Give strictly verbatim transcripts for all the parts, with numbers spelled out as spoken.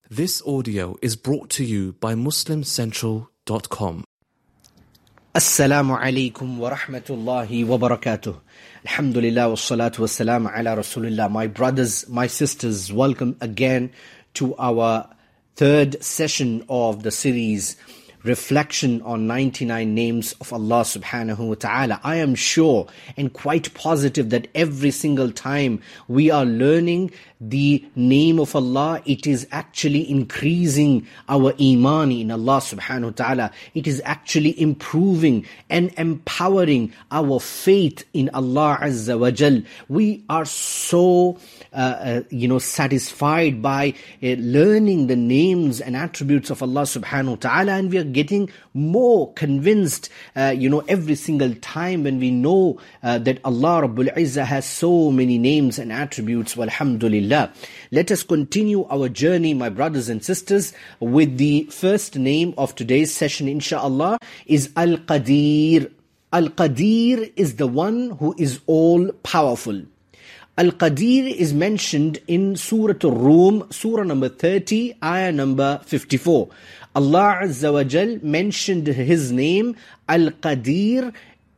This audio is brought to you by muslim central dot com. Assalamu alaikum wa rahmatullahi wa barakatuh. Alhamdulillah wa salatu wa salam ala rasulillah. My brothers, my sisters, welcome again to our third session of the series Reflection on ninety-nine Names of Allah subhanahu wa ta'ala. I am sure and quite positive that every single time we are learning the name of Allah, it is actually increasing our iman in Allah subhanahu wa ta'ala. It is actually improving and empowering our faith in Allah azza wa jal. We are so uh, uh, you know satisfied by uh, learning the names and attributes of Allah subhanahu wa ta'ala, and we are getting more convinced uh, you know every single time when we know uh, that Allah Rabbul Izzah has so many names and attributes. Walhamdulillah. Let us continue our journey, my brothers and sisters, with the first name of today's session, inshaAllah, is Al-Qadir. Al-Qadir is the one who is all-powerful. Al-Qadir is mentioned in Surah Al-Rum, Surah number thirty, ayah number fifty-four. Allah Azza wa Jal mentioned His name, Al-Qadir,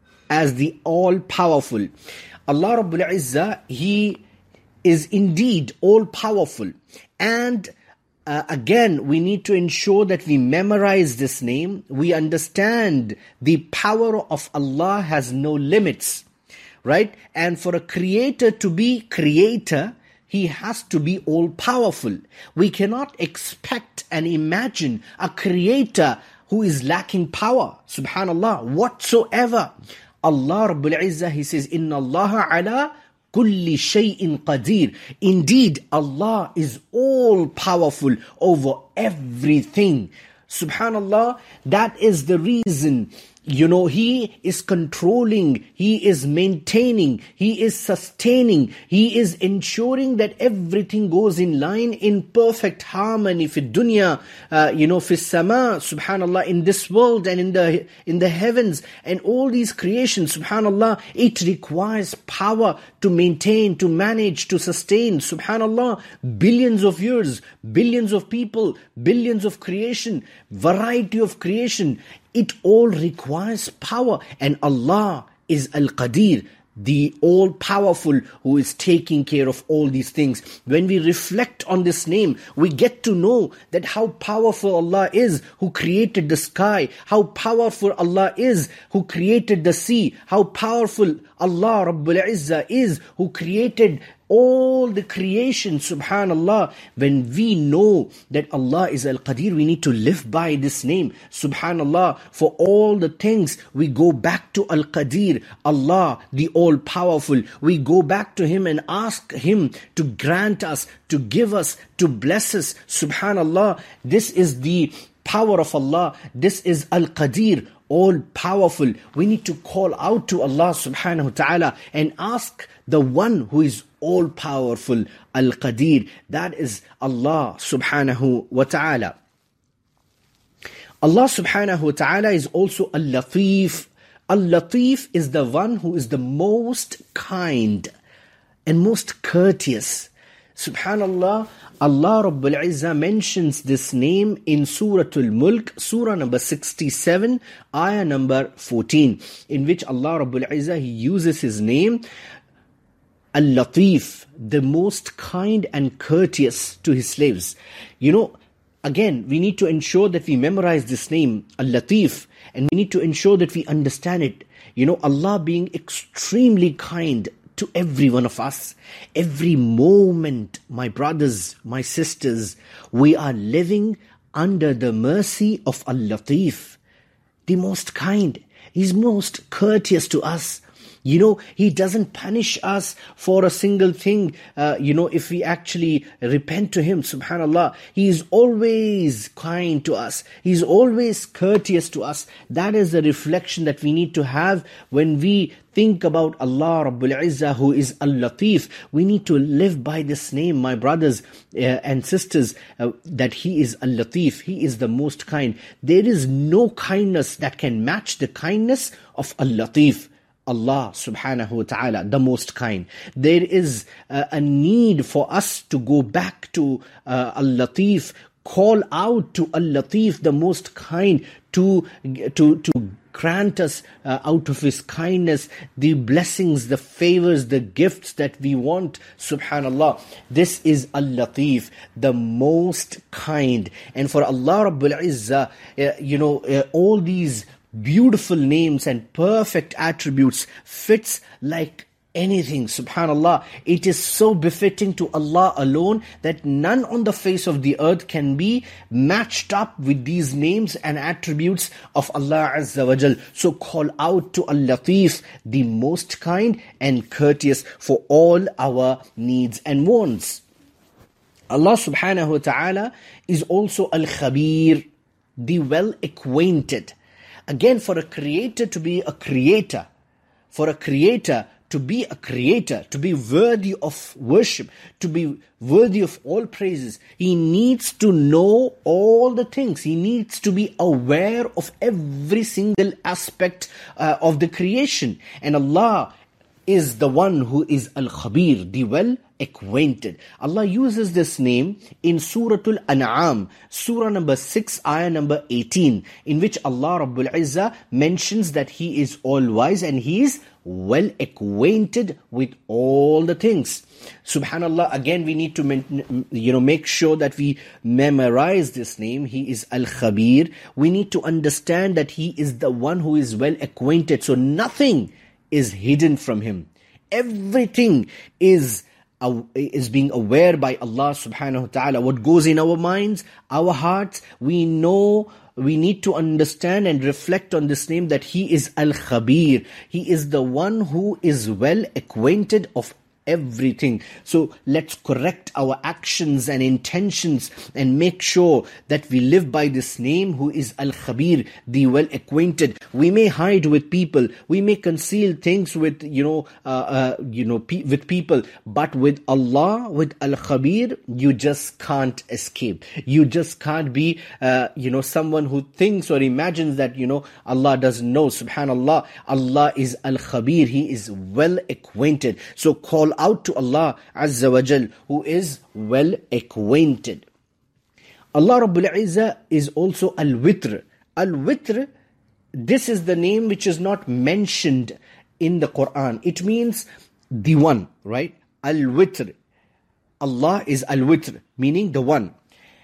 as the all-powerful. Allah Rabbul Izzah, He is indeed all-powerful. And uh, again, we need to ensure that we memorize this name. We understand the power of Allah has no limits, right? And for a creator to be creator, He has to be all-powerful. We cannot expect and imagine a creator who is lacking power, subhanallah, whatsoever. Allah Rabbul Izzah, He says, Inna Allah ala kulli shay'in qadir. Indeed, Allah is all-powerful over everything. Subhanallah, that is the reason, you know, He is controlling, He is maintaining, He is sustaining, He is ensuring that everything goes in line in perfect harmony. Fi dunya, uh, you know, fi sama, subhanallah, in this world and in the in the heavens and all these creations, subhanallah, it requires power to maintain, to manage, to sustain, subhanallah, billions of years, billions of people, billions of creation, variety of creation. It all requires power, and Allah is Al-Qadir, the all-powerful, who is taking care of all these things. When we reflect on this name, we get to know that how powerful Allah is, who created the sky, how powerful Allah is, who created the sea, how powerful Allah Rabbul Izzah is, who created all the creation, subhanallah. When we know that Allah is Al-Qadir, we need to live by this name, subhanallah. For all the things, we go back to Al-Qadir, Allah, the all-powerful. We go back to Him and ask Him to grant us, to give us, to bless us, subhanallah. This is the power of Allah. This is Al-Qadir, all-powerful. We need to call out to Allah subhanahu wa ta'ala and ask the one who is all-powerful, Al-Qadir. That is Allah subhanahu wa ta'ala. Allah subhanahu wa ta'ala is also Al-Latif. Al-Latif is the one who is the most kind and most courteous. Subhanallah, Allah Rabbul Izzah mentions this name in Surah Al-Mulk, Surah number sixty-seven, ayah number fourteen, in which Allah Rabbul Izzah, He uses His name, Al-Latif, the most kind and courteous to His slaves. You know, again, we need to ensure that we memorize this name, Al-Latif, and we need to ensure that we understand it. You know, Allah being extremely kind to every one of us. Every moment, my brothers, my sisters, we are living under the mercy of Al-Latif, the most kind. He's most courteous to us. You know, He doesn't punish us for a single thing, uh, you know, if we actually repent to Him, subhanallah. He is always kind to us. He is always courteous to us. That is the reflection that we need to have when we think about Allah Rabbul Izzah, who is Al-Latif. We need to live by this name, my brothers uh, and sisters, uh, that He is Al-Latif. He is the most kind. There is no kindness that can match the kindness of Al-Latif. Allah subhanahu wa ta'ala, the most kind. There is uh, a need for us to go back to uh, Al-Latif Call out to Al-Latif, the most kind, to, to, to grant us uh, out of His kindness the blessings, the favors, the gifts that we want. Subhanallah. This is Al-Latif, the most kind. And for Allah Rabbul Izzah, uh, you know, uh, all these beautiful names and perfect attributes fits like anything. Subhanallah. It is so befitting to Allah alone that none on the face of the earth can be matched up with these names and attributes of Allah Azza wa Jal. So call out to Al-Latif, the most kind and courteous for all our needs and wants. Allah subhanahu wa ta'ala is also Al-Khabir, the well-acquainted. Again, for a creator to be a creator, for a creator to be a creator, to be worthy of worship, to be worthy of all praises, he needs to know all the things. He needs to be aware of every single aspect uh, of the creation. And Allah is the one who is Al-Khabir, the well-acquainted. Allah uses this name in Suratul An'am, Surah number six, ayah number eighteen, in which Allah Rabbul Izzah mentions that He is all-wise and He is well acquainted with all the things. Subhanallah, again we need to you know make sure that we memorize this name. He is Al-Khabir. We need to understand that He is the one who is well acquainted. So nothing is hidden from Him. Everything is uh, is being aware by Allah subhanahu wa ta'ala. What goes in our minds, our hearts, we know. We need to understand and reflect on this name that He is Al-Khabir. He is the one who is well acquainted of everything. So let's correct our actions and intentions and make sure that we live by this name who is Al-Khabir, the well acquainted. We may hide with people, we may conceal things with you know uh, uh, you know pe- with people, but with Allah, with Al-Khabir, you just can't escape. You just can't be uh, you know someone who thinks or imagines that you know Allah doesn't know. Subhanallah, Allah is Al-Khabir. He is well acquainted. So call out to Allah Azza wa Jal, who is well acquainted. Allah Rabbul Izzah is also Al-Witr. Al-Witr, this is the name which is not mentioned in the Quran. It means the one, right? Al-Witr. Allah is Al-Witr, meaning the one.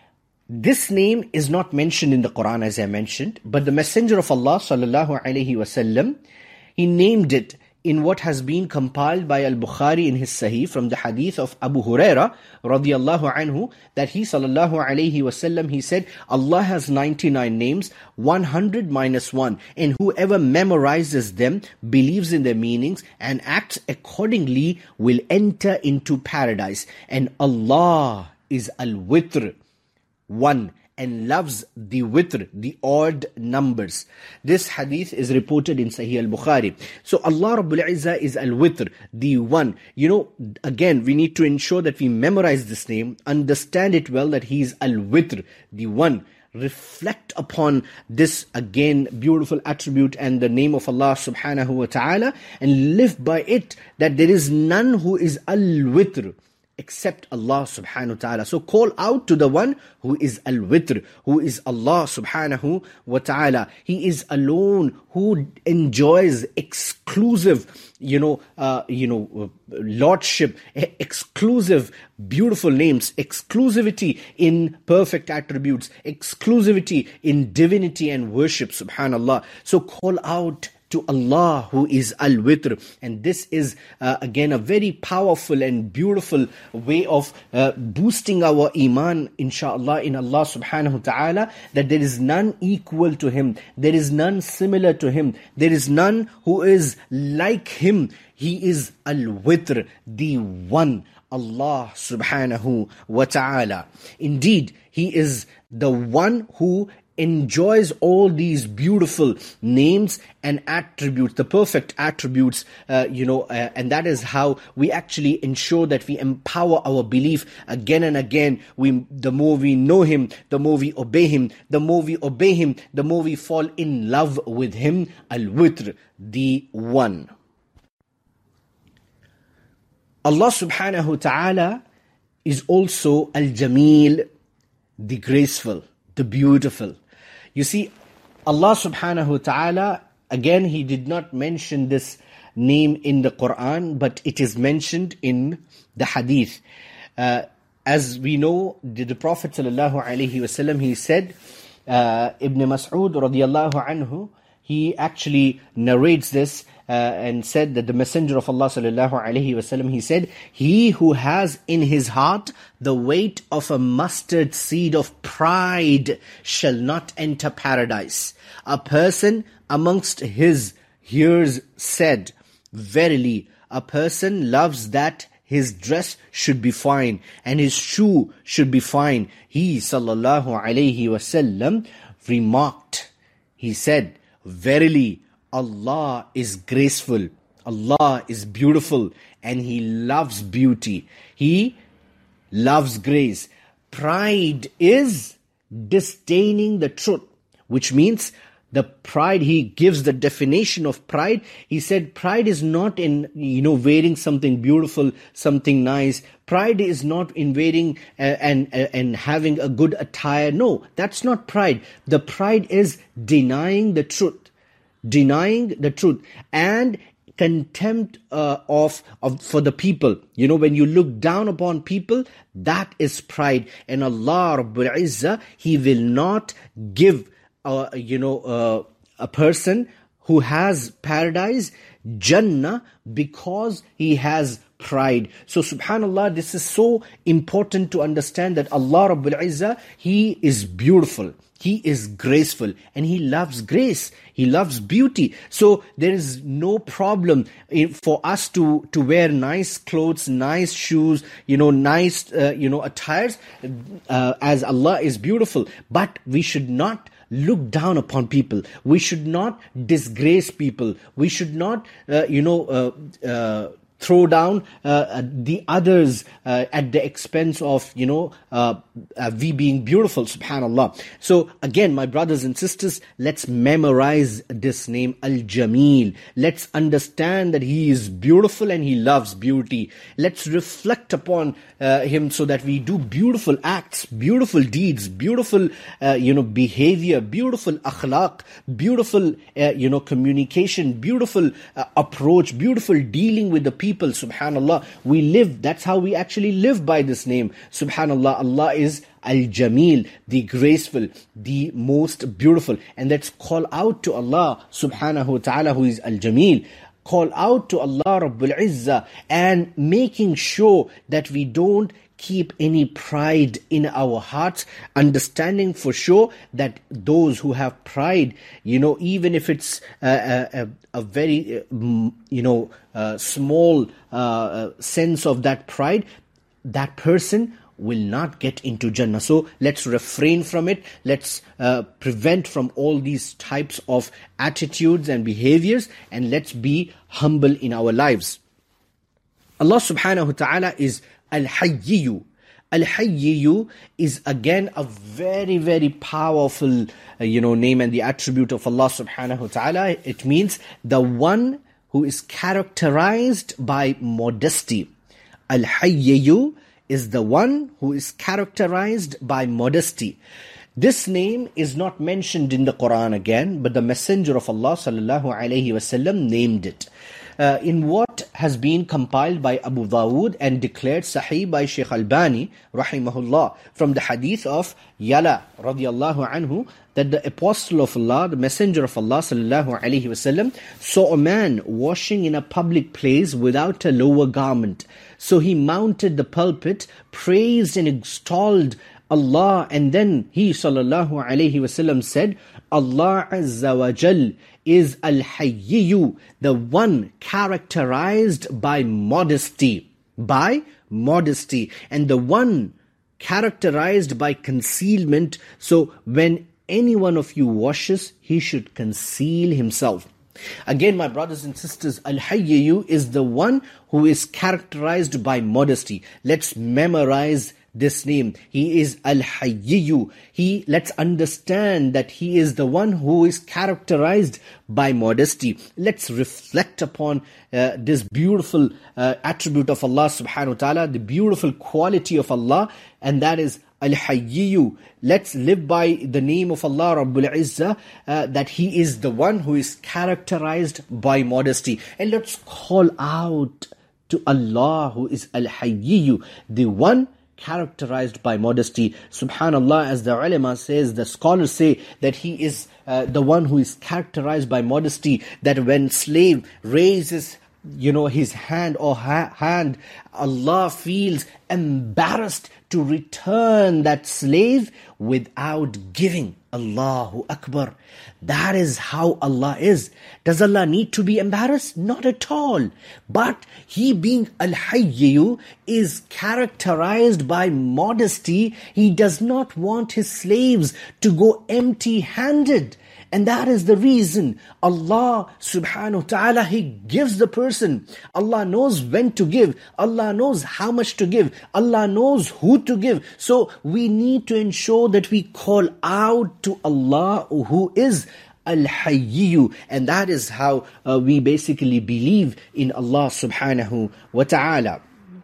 This name is not mentioned in the Quran, as I mentioned, but the Messenger of Allah sallallahu alaihi wasallam, he named it in what has been compiled by Al-Bukhari in his Sahih from the hadith of Abu Huraira radiyallahu anhu, that he sallallahu alayhi wasallam, he said, Allah has ninety-nine names, one hundred minus one, and whoever memorizes them, believes in their meanings, and acts accordingly will enter into paradise. And Allah is Al-Witr, one, and loves the witr, the odd numbers. This hadith is reported in Sahih al-Bukhari. So Allah Rabbul Izzah is Al-Witr, the one. You know, again, we need to ensure that we memorize this name, understand it well, that He is Al-Witr, the one. Reflect upon this, again, beautiful attribute and the name of Allah subhanahu wa ta'ala, and live by it, that there is none who is Al-Witr except Allah subhanahu wa ta'ala. So call out to the one who is Al-Witr, who is Allah subhanahu wa ta'ala. He is alone who enjoys exclusive, you know, uh, you know, lordship, exclusive beautiful names, exclusivity in perfect attributes, exclusivity in divinity and worship, subhanallah. So call out to Allah who is Al-Witr. And this is uh, again a very powerful and beautiful way of uh, boosting our iman, inshallah, in Allah subhanahu wa ta'ala, that there is none equal to Him, there is none similar to Him, there is none who is like Him. He is Al-Witr, the one, Allah subhanahu wa ta'ala. Indeed, He is the one who enjoys all these beautiful names and attributes, the perfect attributes, uh, you know, uh, and that is how we actually ensure that we empower our belief again and again. We, the more we know Him, the more we obey Him, the more we obey Him, the more we fall in love with Him. Al-Witr, the one. Allah subhanahu wa ta'ala is also Al-Jameel, the graceful, the beautiful. You see, Allah subhanahu wa ta'ala, again, He did not mention this name in the Quran, but it is mentioned in the Hadith. Uh, as we know, the, the Prophet sallallahu alaihi wasallam, he said, uh, Ibn Mas'ud radiyallahu anhu, he actually narrates this uh, and said that the Messenger of Allah sallallahu alaihi wasallam, he said, he who has in his heart the weight of a mustard seed of pride shall not enter paradise. A person amongst his hearers said, verily, a person loves that his dress should be fine and his shoe should be fine. He sallallahu alaihi wasallam remarked, he said, verily, Allah is graceful, Allah is beautiful, and He loves beauty. He loves grace. Pride is disdaining the truth, which means the pride, he gives the definition of pride. He said pride is not in, you know, wearing something beautiful, something nice. Pride is not in wearing uh, and, uh, and having a good attire. No, that's not pride. The pride is denying the truth. Denying the truth and contempt uh, of, of for the people. You know, when you look down upon people, that is pride. And Allah Rabbul Izzah, He will not give uh, you know uh, a person who has paradise, Jannah, because he has pride. So subhanallah, this is so important to understand that Allah Rabbul Izzah, He is beautiful, He is graceful, and He loves grace, He loves beauty. So there is no problem for us to, to wear nice clothes, nice shoes, you know, nice, uh, you know, attires, uh, as Allah is beautiful. But we should not look down upon people. We should not disgrace people. We should not, uh, you know, uh, uh, throw down uh, the others uh, at the expense of, you know, uh, uh, we being beautiful, subhanallah. So again, my brothers and sisters, let's memorize this name, Al-Jameel. Let's understand that He is beautiful and He loves beauty. Let's reflect upon uh, Him so that we do beautiful acts, beautiful deeds, beautiful, uh, you know, behavior, beautiful akhlaq, beautiful, uh, you know, communication, beautiful uh, approach, beautiful dealing with the people. People, subhanallah, we live, that's how we actually live by this name. Subhanallah, Allah is Al-Jameel, the graceful, the most beautiful. And let's call out to Allah subhanahu wa ta'ala, who is Al-Jameel. Call out to Allah Rabbul Izzah and making sure that we don't keep any pride in our hearts, understanding for sure that those who have pride, you know, even if it's a, a, a very, you know, uh, small uh, sense of that pride, that person will not get into Jannah. So let's refrain from it. Let's uh, prevent from all these types of attitudes and behaviors, and let's be humble in our lives. Allah subhanahu wa ta'ala is Al-Hayyiyu. Al-Hayyiyu is again a very, very powerful, uh, you know, name and the attribute of Allah subhanahu wa ta'ala. It means the one who is characterized by modesty. Al-Hayyiyu is the one who is characterized by modesty. This name is not mentioned in the Quran again, but the Messenger of Allah sallallahu alaihi wasallam named it. Uh, in what has been compiled by Abu Dawood and declared Sahih by Shaykh Albani rahimahullah from the hadith of Yala radiyallahu anhu, that the Apostle of Allah, the Messenger of Allah sallallahu alaihi wasallam, saw a man washing in a public place without a lower garment. So he mounted the pulpit, praised and extolled Allah, and then he sallallahu alaihi wasallam said, Allah Azza wa Jal is Al-Hayyiyu, the one characterized by modesty, by modesty, and the one characterized by concealment. So when any one of you washes, he should conceal himself. Again, my brothers and sisters, Al-Hayyiyu is the one who is characterized by modesty. Let's memorize this name. He is Al-Hayyiyu. He, let's understand that He is the one who is characterized by modesty. Let's reflect upon uh, this beautiful uh, attribute of Allah subhanahu wa ta'ala, the beautiful quality of Allah, and that is Al-Hayyu. Let's live by the name of Allah Rabbul Izzah, uh, that He is the one who is characterized by modesty. And let's call out to Allah who is Al-Hayyu, the one characterized by modesty. Subhanallah, as the ulama says, the scholars say that He is uh, the one who is characterized by modesty, that when slave raises you know, his hand or ha- hand, Allah feels embarrassed to return that slave without giving. Allahu Akbar. That is how Allah is. Does Allah need to be embarrassed? Not at all. But He, being Al-Hayyu, is characterized by modesty. He does not want His slaves to go empty-handed. And that is the reason Allah subhanahu wa ta'ala, He gives the person. Allah knows when to give. Allah knows how much to give. Allah knows who to give. So we need to ensure that we call out to Allah who is Al-Hayyu. And that is how uh, we basically believe in Allah subhanahu wa ta'ala.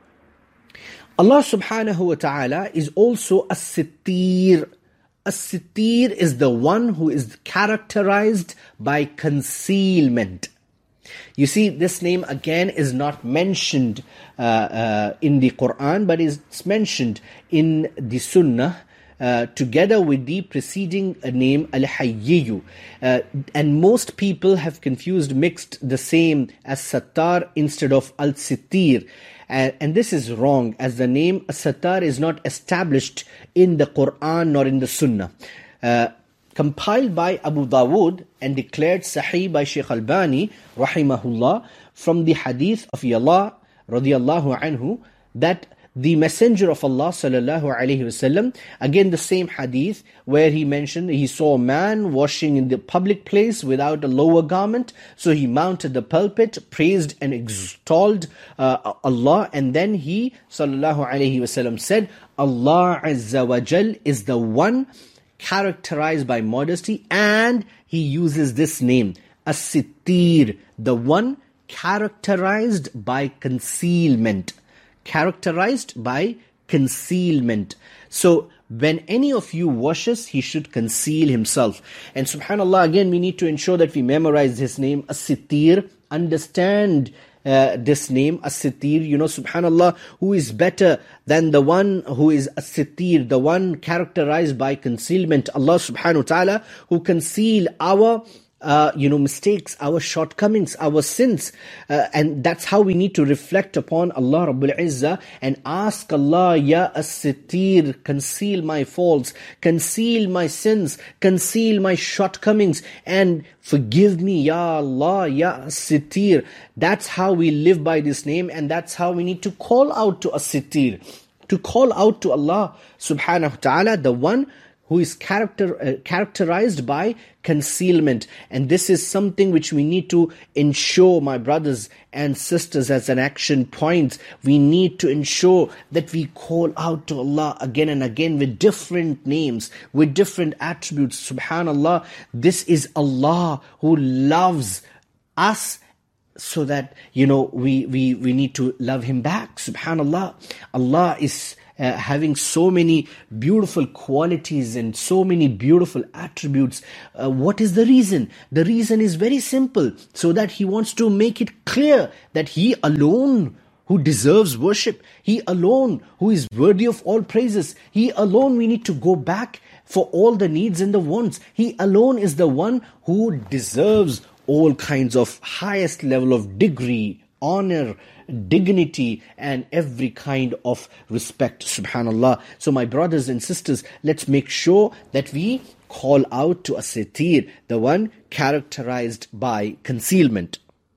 Allah subhanahu wa ta'ala is also As-Sittir. As-Sittir is the one who is characterized by concealment. You see, this name again is not mentioned uh, uh, in the Quran, but is mentioned in the Sunnah uh, together with the preceding name Al-Hayyu. Uh, and most people have confused, mixed the same as Sattar instead of Al-Sittir. Uh, and this is wrong, as the name Sattar is not established in the Quran nor in the Sunnah. Uh, compiled by Abu Dawood and declared Sahih by Shaykh Albani, rahimahullah, from the hadith of Yala, radiyallahu anhu, that the Messenger of Allah sallallahu alaihi wasallam, again the same hadith where he mentioned he saw a man washing in the public place without a lower garment, so he mounted the pulpit, praised and extolled uh, Allah, and then he sallallahu alaihi wasallam said, Allah Azza wa Jal is the one characterized by modesty, and he uses this name, As-Sittir, the one characterized by concealment. Characterized by concealment. So when any of you washes, he should conceal himself. And subhanallah, again we need to ensure that we memorize his name, As-Sittir, understand uh, this name, As-Sittir. You know, subhanallah, who is better than the one who is As-Sittir, the one characterized by concealment? Allah subhanahu wa ta'ala, who conceal our Uh, you know, mistakes, our shortcomings, our sins. Uh, and that's how we need to reflect upon Allah Rabbul Izzah and ask Allah, Ya As-Sittir, conceal my faults, conceal my sins, conceal my shortcomings, and forgive me, Ya Allah, Ya As-Sittir. That's how we live by this name, and that's how we need to call out to As-Sittir, to call out to Allah subhanahu wa ta'ala, the one who is character, uh, characterized by concealment. And this is something which we need to ensure, my brothers and sisters, as an action point. We need to ensure that we call out to Allah again and again with different names, with different attributes. Subhanallah, this is Allah who loves us, so that, you know, we, we, we need to love Him back. Subhanallah, Allah is Uh, having so many beautiful qualities and so many beautiful attributes. Uh, what is the reason? The reason is very simple, so that He wants to make it clear that He alone who deserves worship, He alone who is worthy of all praises, He alone we need to go back for all the needs and the wants. He alone is the one who deserves all kinds of highest level of degree, honor, dignity, and every kind of respect. Subhanallah. So my brothers and sisters, let's make sure that we call out to As-Sittir, the one characterized by concealment.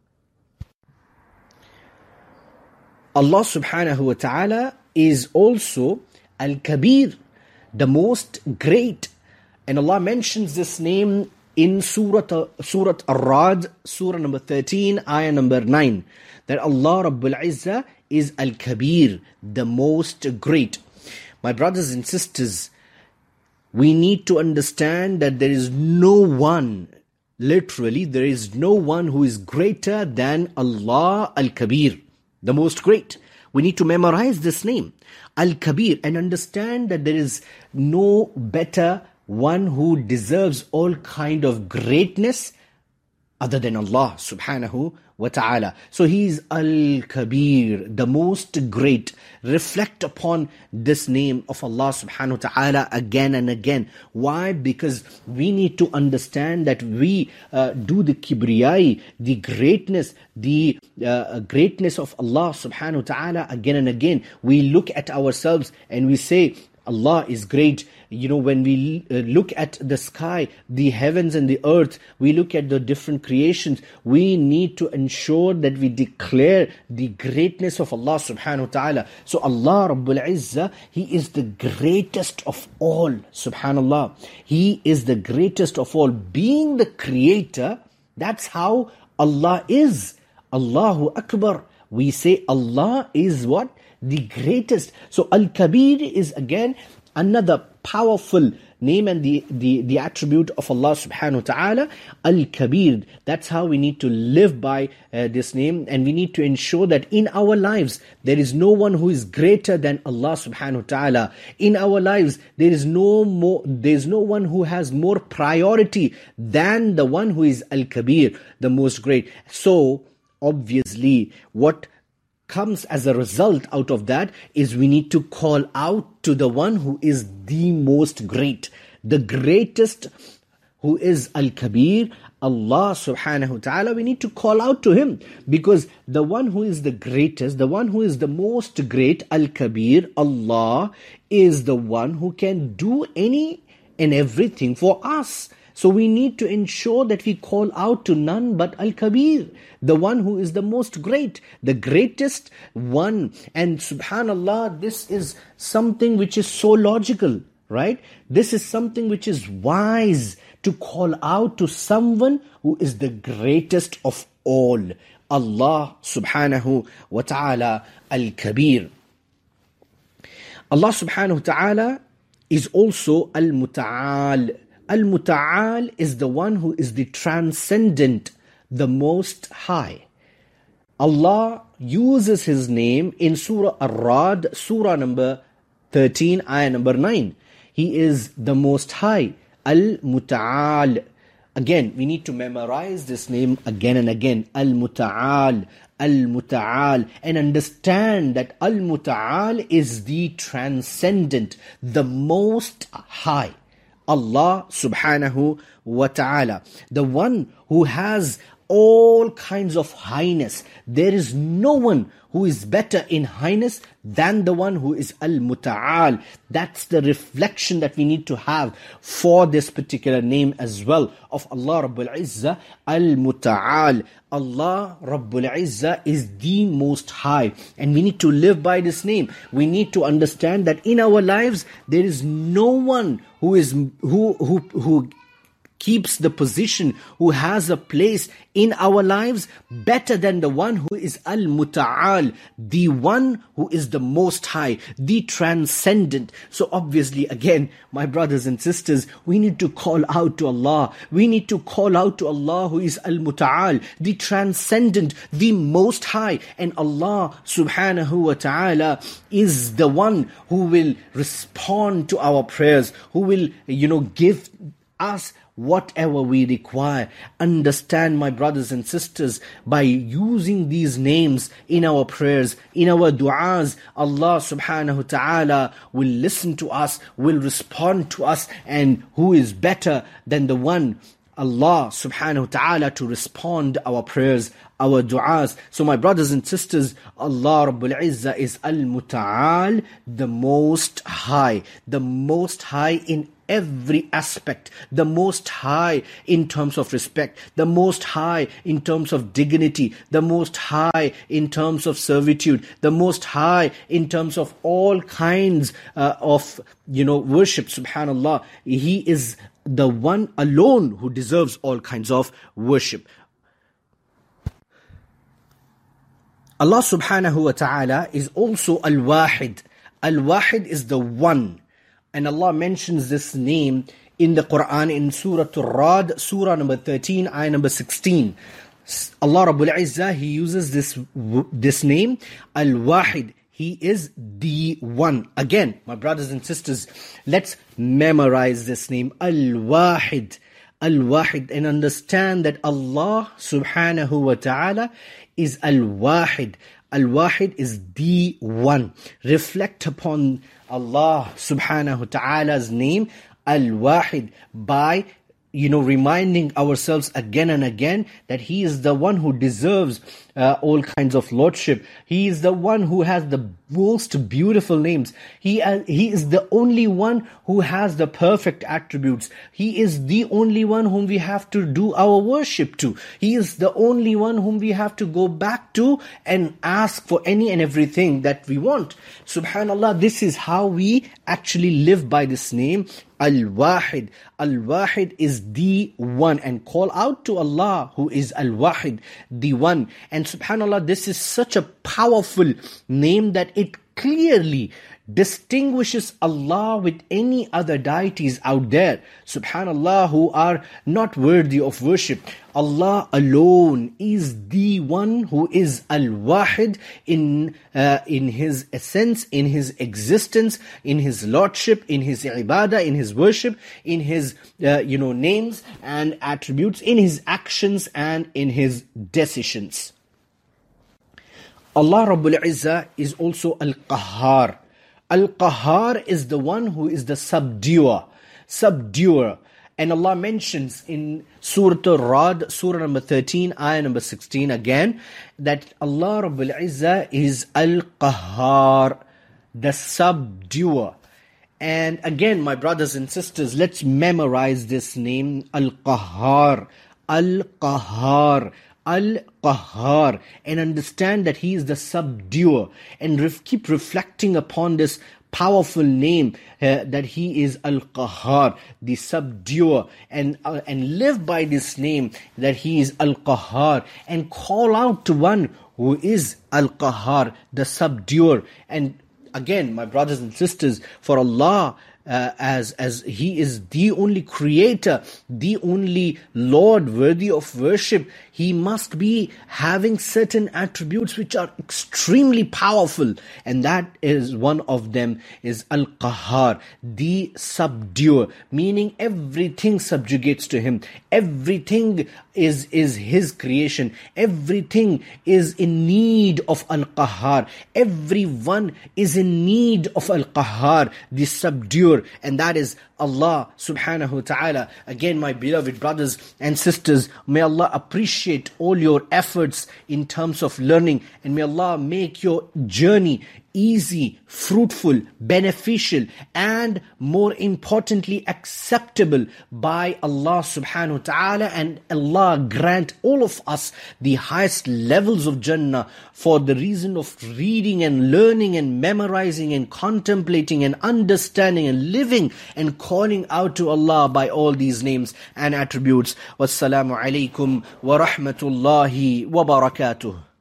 Allah subhanahu wa ta'ala is also Al-Kabir, the most great. And Allah mentions this name in Surah, Surah Ar-Ra'd, Surah number thirteen, Ayah number nine. That Allah Rabbul Izzah is Al-Kabir, the most great. My brothers and sisters, we need to understand that there is no one, literally, there is no one who is greater than Allah Al-Kabir, the most great. We need to memorize this name, Al-Kabir, and understand that there is no better one who deserves all kind of greatness other than Allah subhanahu wa ta'ala. So He is Al-Kabir, the most great. Reflect upon this name of Allah subhanahu wa ta'ala again and again. Why? Because we need to understand that we uh, do the kibriyai, the greatness, the uh, greatness of Allah subhanahu wa ta'ala again and again. We look at ourselves and we say, Allah is great. You know, when we uh, look at the sky, the heavens and the earth, we look at the different creations, we need to ensure that we declare the greatness of Allah subhanahu wa ta'ala. So Allah Rabbul Izzah, He is the greatest of all, subhanallah. He is the greatest of all. Being the creator, that's how Allah is. Allahu Akbar. We say Allah is what? The greatest. So Al-Kabir is again another powerful name and the, the, the attribute of Allah subhanahu wa ta'ala, Al-Kabir. That's how we need to live by uh, this name, and we need to ensure that in our lives there is no one who is greater than Allah subhanahu wa ta'ala. In our lives there is no more, there is no one who has more priority than the one who is Al-Kabir, the most great. So obviously what comes as a result out of that is we need to call out to the one who is the most great, the greatest, who is Al-Kabir, Allah subhanahu wa ta'ala. We need to call out to Him, because the one who is the greatest, the one who is the most great, Al-Kabir, Allah, is the one who can do any and everything for us. So we need to ensure that we call out to none but Al-Kabir, the one who is the most great, the greatest one. And subhanallah, this is something which is so logical, right? This is something which is wise, to call out to someone who is the greatest of all. Allah subhanahu wa ta'ala, Al-Kabir. Allah subhanahu wa ta'ala is also Al-Muta'al. Al-Muta'al is the one who is the transcendent, the most high. Allah uses His name in Surah Ar-Ra'd, Surah number thirteen, ayah number nine. He is the most high, Al-Muta'al. Again, we need to memorize this name again and again, Al-Muta'al, Al-Muta'al, and understand that Al-Muta'al is the transcendent, the most high. Allah subhanahu wa ta'ala, the one who has all kinds of highness. There is no one who is better in highness than the one who is Al-Muta'al. That's the reflection that we need to have for this particular name as well of Allah Rabbul Izzah, Al-Muta'al. Allah Rabbul Izzah is the most high, and we need to live by this name. We need to understand that in our lives there is no one who is who who who keeps the position, who has a place in our lives better than the one who is Al-Muta'al, the one who is the most high, the transcendent. So obviously, again, my brothers and sisters, we need to call out to Allah. We need to call out to Allah who is Al-Muta'al, the transcendent, the most high. And Allah subhanahu wa ta'ala is the one who will respond to our prayers, who will, you know, give us whatever we require. Understand, my brothers and sisters, by using these names in our prayers, in our du'as, Allah subhanahu wa ta'ala will listen to us, will respond to us, and who is better than the one, Allah subhanahu wa ta'ala, to respond our prayers, our du'as. So my brothers and sisters, Allah Rabbul Izzah is Al-Muta'al, the most high, the most high in every aspect, the most high in terms of respect, the most high in terms of dignity, the most high in terms of servitude, the most high in terms of all kinds uh, of, you know, worship. Subhanallah, He is the one alone who deserves all kinds of worship. Allah subhanahu wa ta'ala is also Al-Wahid. Al-Wahid is the one. And Allah mentions this name in the Quran in Surah Ar-Ra'd, Surah number thirteen, ayah number sixteen. Allah Rabbul Izzah, He uses this, this name, Al-Wahid. He is the one. Again, my brothers and sisters, let's memorize this name, Al-Wahid. Al-Wahid, and understand that Allah subhanahu wa ta'ala is Al-Wahid. Al-Wahid is the one. Reflect upon Allah subhanahu wa ta'ala's name, Al-Wahid, by you know, reminding ourselves again and again that He is the one who deserves uh, all kinds of lordship. He is the one who has the most beautiful names. He, uh, he is the only one who has the perfect attributes. He is the only one whom we have to do our worship to. He is the only one whom we have to go back to and ask for any and everything that we want. Subhanallah, this is how we actually live by this name, Al-Wahid. Al-Wahid is the one, and call out to Allah who is Al-Wahid, the one. And subhanallah, this is such a powerful name that it clearly distinguishes Allah with any other deities out there, subhanallah, who are not worthy of worship. Allah alone is the one who is Al-Wahid in uh, in His essence, in His existence, in His lordship, in His ibadah, in His worship, in His uh, you know names and attributes, in His actions and in His decisions. Allah Rabbul Izzah is also Al-Qahhar. Al-Qahhar is the one who is the subduer, subduer. And Allah mentions in Surah Ar-Ra'd, Surah number thirteen, ayah number sixteen again, that Allah Rabbul Izzah is Al-Qahhar, the subduer. And again, my brothers and sisters, let's memorize this name, Al-Qahhar, Al-Qahhar, Al-Qahhar, and understand that He is the subduer, and ref- keep reflecting upon this powerful name uh, that He is Al-Qahhar, the subduer, and uh, and live by this name that He is Al-Qahhar, and call out to one who is Al-Qahhar, the subduer. And again, my brothers and sisters, for Allah, Uh, as as He is the only creator, the only Lord worthy of worship, He must be having certain attributes which are extremely powerful, and that is one of them is Al-Qahhar, the subduer, meaning everything subjugates to Him, everything is is His creation, everything is in need of Al-Qahhar, everyone is in need of Al-Qahhar, the subduer. And that is Allah subhanahu wa ta'ala. Again, my beloved brothers and sisters, may Allah appreciate all your efforts in terms of learning, and may Allah make your journey easy, fruitful, beneficial, and more importantly acceptable by Allah subhanahu wa ta'ala, and Allah grant all of us the highest levels of Jannah for the reason of reading and learning and memorizing and contemplating and understanding and living and calling out to Allah by all these names and attributes. Wassalamu alaikum wa rahmatullahi wa barakatuh.